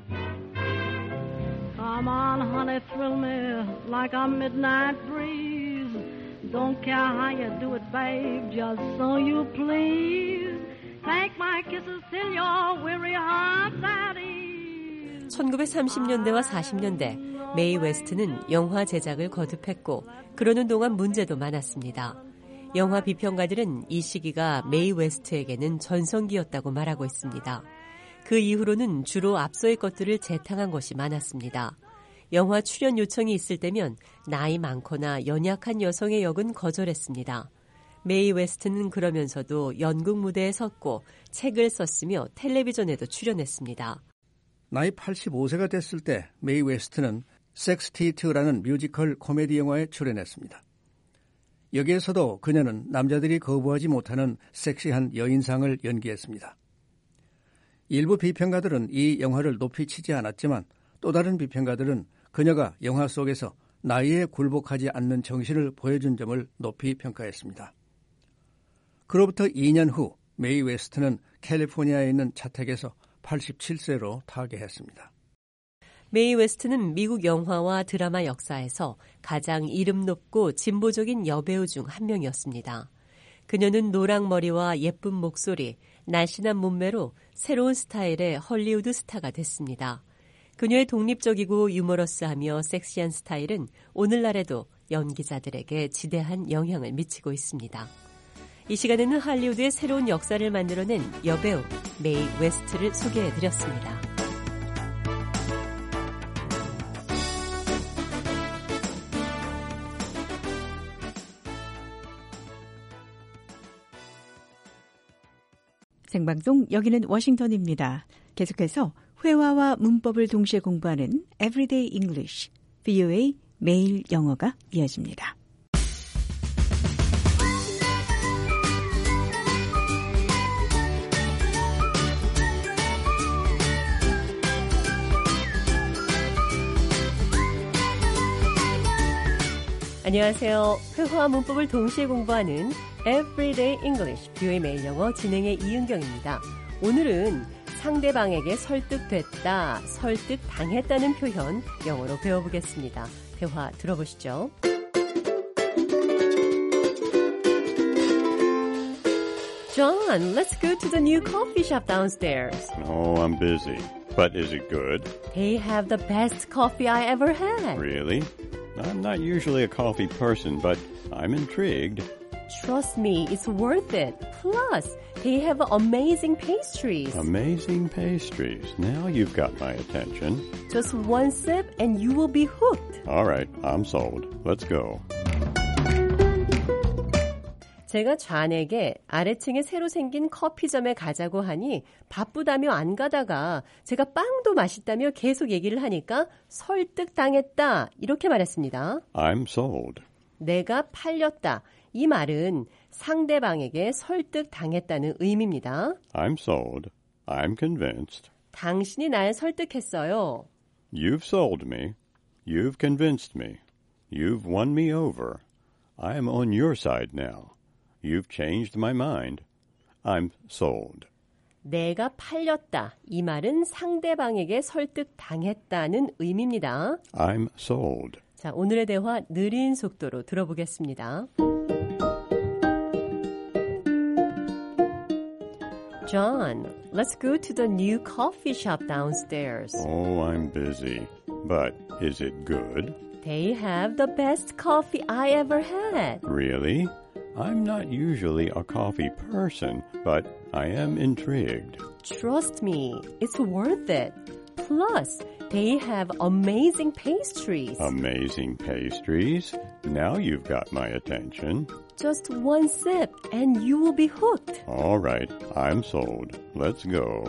Come on, honey, thrill me like a midnight breeze. Don't care how you do it, babe, just so you please. Take my kisses till your weary heart that ease. 1930년대와 40년대 메이 웨스트는 영화 제작을 거듭했고 그러는 동안 문제도 많았습니다. 영화 비평가들은 이 시기가 메이 웨스트에게는 전성기였다고 말하고 있습니다. 그 이후로는 주로 앞서의 것들을 재탕한 것이 많았습니다. 영화 출연 요청이 있을 때면 나이 많거나 연약한 여성의 역은 거절했습니다. 메이 웨스트는 그러면서도 연극 무대에 섰고 책을 썼으며 텔레비전에도 출연했습니다. 나이 85세가 됐을 때 메이 웨스트는 섹스티트라는 뮤지컬 코미디 영화에 출연했습니다. 여기에서도 그녀는 남자들이 거부하지 못하는 섹시한 여인상을 연기했습니다. 일부 비평가들은 이 영화를 높이 치지 않았지만 또 다른 비평가들은 그녀가 영화 속에서 나이에 굴복하지 않는 정신을 보여준 점을 높이 평가했습니다. 그로부터 2년 후 메이 웨스트는 캘리포니아에 있는 자택에서 87세로 타계했습니다. 메이 웨스트는 미국 영화와 드라마 역사에서 가장 이름 높고 진보적인 여배우 중 한 명이었습니다. 그녀는 노랑머리와 예쁜 목소리, 날씬한 몸매로 새로운 스타일의 헐리우드 스타가 됐습니다. 그녀의 독립적이고 유머러스하며 섹시한 스타일은 오늘날에도 연기자들에게 지대한 영향을 미치고 있습니다. 이 시간에는 할리우드의 새로운 역사를 만들어낸 여배우 메이 웨스트를 소개해드렸습니다. 생방송 여기는 워싱턴입니다. 계속해서 회화와 문법을 동시에 공부하는 Everyday English, VOA 매일 영어가 이어집니다. 안녕하세요. 회화와 문법을 동시에 공부하는 Everyday English, VOA 매일 영어 진행의 이은경입니다. 오늘은 상대방에게 설득됐다, 설득당했다는 표현 영어로 배워보겠습니다. 대화 들어보시죠. John, let's go to the new coffee shop downstairs. Oh, I'm busy. But is it good? They have the best coffee I ever had. Really? I'm not usually a coffee person, but I'm intrigued. Trust me, it's worth it. Plus, they have amazing pastries. Amazing pastries. Now you've got my attention. Just one sip and you will be hooked. All right, I'm sold. Let's go. 제가 존에게 아래층에 새로 생긴 커피점에 가자고 하니 바쁘다며 안 가다가 제가 빵도 맛있다며 계속 얘기를 하니까 설득당했다 이렇게 말했습니다. I'm sold. 내가 팔렸다. 이 말은 상대방에게 설득당했다는 의미입니다. I'm sold. I'm convinced. 당신이 날 설득했어요. You've sold me. You've convinced me. You've won me over. I'm on your side now. You've changed my mind. I'm sold. 내가 팔렸다. 이 말은 상대방에게 설득당했다는 의미입니다. I'm sold. 자, 오늘의 대화 느린 속도로 들어보겠습니다. John, let's go to the new coffee shop downstairs. Oh, I'm busy. But is it good? They have the best coffee I ever had. Really? I'm not usually a coffee person, but I am intrigued. Trust me, it's worth it. Plus, they have amazing pastries. Amazing pastries? Now you've got my attention. Just one sip and you will be hooked. All right, I'm sold. Let's go.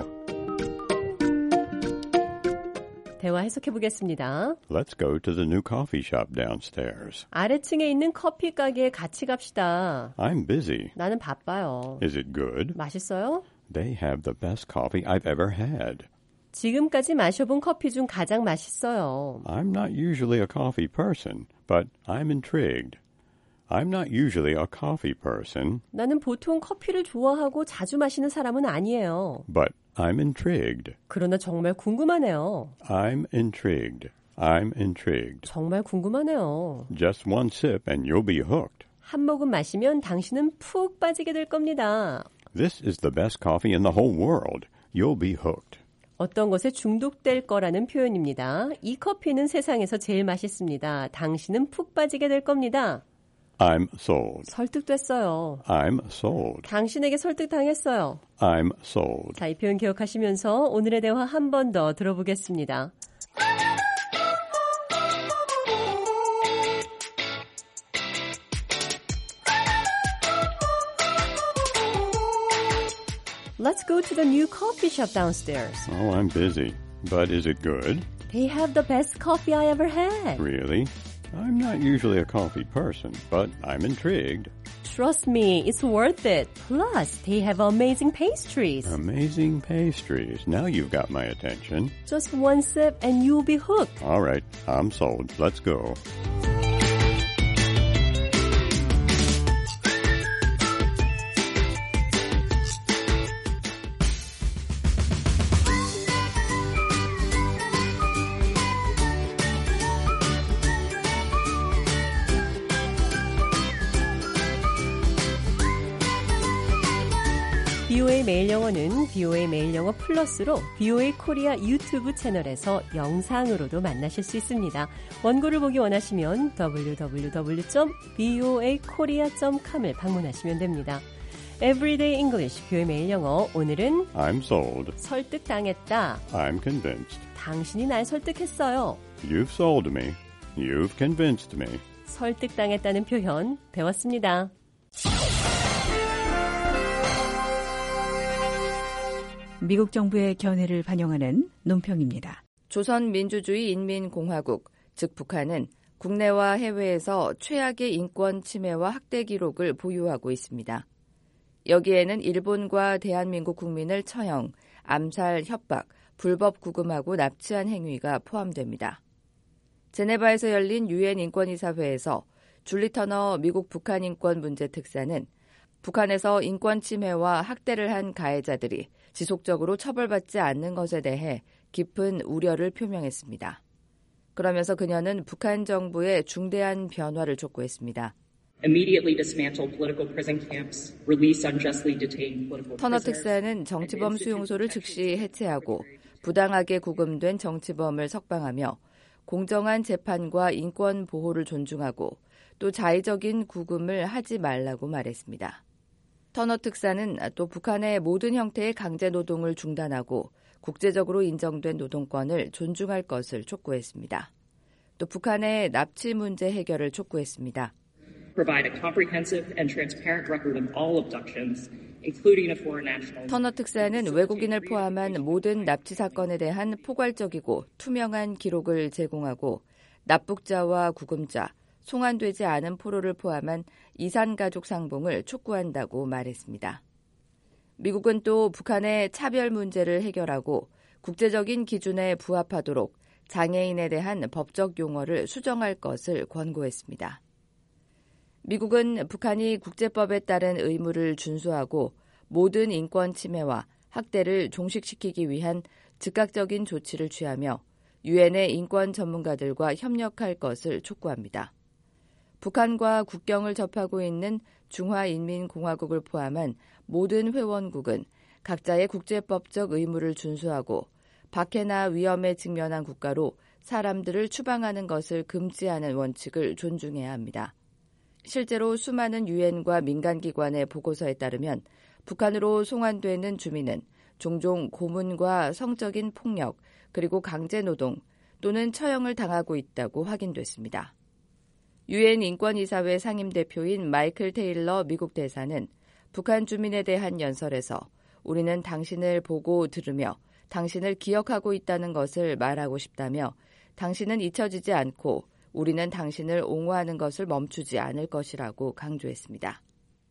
대화 해석해 보겠습니다. Let's go to the new coffee shop downstairs. 아래층에 있는 커피 가게에 같이 갑시다. I'm busy. 나는 바빠요. Is it good? 맛있어요? They have the best coffee I've ever had. 지금까지 마셔본 커피 중 가장 맛있어요. I'm not usually a coffee person, but I'm intrigued. I'm not usually a coffee person. 나는 보통 커피를 좋아하고 자주 마시는 사람은 아니에요. But I'm intrigued. 그러나 정말 궁금하네요. I'm intrigued. I'm intrigued. 정말 궁금하네요. Just one sip and you'll be hooked. 한 모금 마시면 당신은 푹 빠지게 될 겁니다. This is the best coffee in the whole world. You'll be hooked. 어떤 것에 중독될 거라는 표현입니다. 이 커피는 세상에서 제일 맛있습니다. 당신은 푹 빠지게 될 겁니다. I'm sold. 설득됐어요. I'm sold. 당신에게 설득당했어요. I'm sold. 자, 이 표현 기억하시면서 오늘의 대화 한 번 더 들어보겠습니다. Let's go to the new coffee shop downstairs. Oh, I'm busy. But is it good? They have the best coffee I ever had. Really? I'm not usually a coffee person, but I'm intrigued. Trust me, it's worth it. Plus, they have amazing pastries. Amazing pastries. Now you've got my attention. Just one sip and you'll be hooked. All right, I'm sold. Let's go. BOA 매일 영어는 BOA 매일 영어 플러스로 BOA 코리아 유튜브 채널에서 영상으로도 만나실 수 있습니다. 원고를 보기 원하시면 www.boakorea.com을 방문하시면 됩니다. Everyday English, BOA 매일 영어. 오늘은 I'm sold. 설득당했다. I'm convinced. 당신이 날 설득했어요. You've sold me. You've convinced me. 설득당했다는 표현 배웠습니다. 미국 정부의 견해를 반영하는 논평입니다. 조선민주주의인민공화국, 즉 북한은 국내와 해외에서 최악의 인권 침해와 학대 기록을 보유하고 있습니다. 여기에는 일본과 대한민국 국민을 처형, 암살, 협박, 불법 구금하고 납치한 행위가 포함됩니다. 제네바에서 열린 유엔 인권이사회에서 줄리 터너 미국 북한 인권 문제 특사는 북한에서 인권 침해와 학대를 한 가해자들이 지속적으로 처벌받지 않는 것에 대해 깊은 우려를 표명했습니다. 그러면서 그녀는 북한 정부의 중대한 변화를 촉구했습니다. immediately dismantle political prison camps, release unjustly detained political prisoners. 터너 특사는 정치범 수용소를 즉시 해체하고 부당하게 구금된 정치범을 석방하며 공정한 재판과 인권 보호를 존중하고 또 자의적인 구금을 하지 말라고 말했습니다. 터너 특사는 또 북한의 모든 형태의 강제 노동을 중단하고 국제적으로 인정된 노동권을 존중할 것을 촉구했습니다. 또 북한의 납치 문제 해결을 촉구했습니다. Provide a comprehensive and transparent record of all abductions, including of foreign nationals. 터너 특사는 외국인을 포함한 모든 납치 사건에 대한 포괄적이고 투명한 기록을 제공하고 납북자와 구금자, 송환되지 않은 포로를 포함한 이산가족 상봉을 촉구한다고 말했습니다. 미국은 또 북한의 차별 문제를 해결하고 국제적인 기준에 부합하도록 장애인에 대한 법적 용어를 수정할 것을 권고했습니다. 미국은 북한이 국제법에 따른 의무를 준수하고 모든 인권 침해와 학대를 종식시키기 위한 즉각적인 조치를 취하며 유엔의 인권 전문가들과 협력할 것을 촉구합니다. 북한과 국경을 접하고 있는 중화인민공화국을 포함한 모든 회원국은 각자의 국제법적 의무를 준수하고 박해나 위험에 직면한 국가로 사람들을 추방하는 것을 금지하는 원칙을 존중해야 합니다. 실제로 수많은 유엔과 민간기관의 보고서에 따르면 북한으로 송환되는 주민은 종종 고문과 성적인 폭력 그리고 강제노동 또는 처형을 당하고 있다고 확인됐습니다. 유엔 인권이사회 상임대표인 마이클 테일러 미국 대사는 북한 주민에 대한 연설에서 우리는 당신을 보고 들으며 당신을 기억하고 있다는 것을 말하고 싶다며 당신은 잊혀지지 않고 우리는 당신을 옹호하는 것을 멈추지 않을 것이라고 강조했습니다.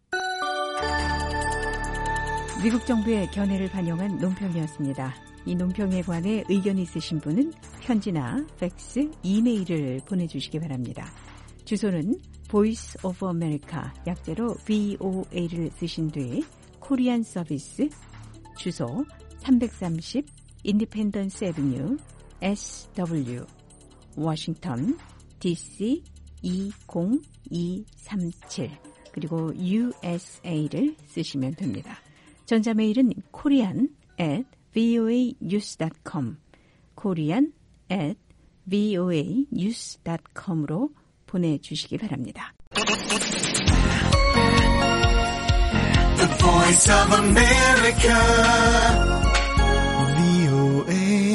미국 정부의 견해를 반영한 논평이었습니다. 이 논평에 관해 의견 있으신 분은 편지나 팩스, 이메일을 보내주시기 바랍니다. 주소는 Voice of America, 약제로 VOA를 쓰신 뒤 코리안 서비스, 주소 330 인디펜던스 애비뉴 SW, 워싱턴 DC 20237, 그리고 USA를 쓰시면 됩니다. 전자메일은 korean@voanews.com, korean@voanews.com으로 보내주시기 바랍니다. The Voice of America, VOA.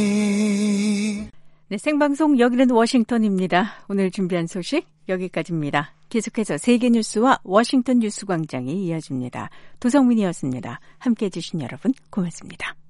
네, 생방송 여기는 워싱턴입니다. 오늘 준비한 소식 여기까지입니다. 계속해서 세계 뉴스와 워싱턴 뉴스광장이 이어집니다. 도성민이었습니다. 함께해 주신 여러분 고맙습니다.